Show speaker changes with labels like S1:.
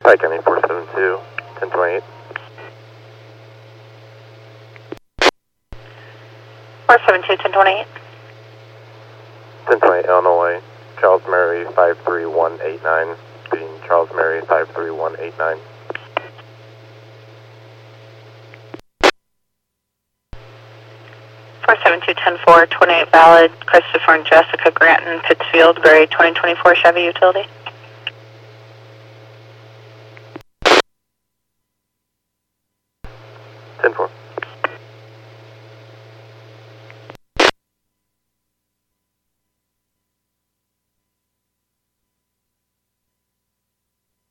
S1: Pike County 472, 1028.
S2: 472, 1028.
S1: 1028 Illinois, Charles Mary 53189, being Charles Mary 53189.
S2: Four 10-4, 28 valid, Christopher and Jessica Granton, Pittsfield, Gray 2024 Chevy Utility.
S1: Ten four.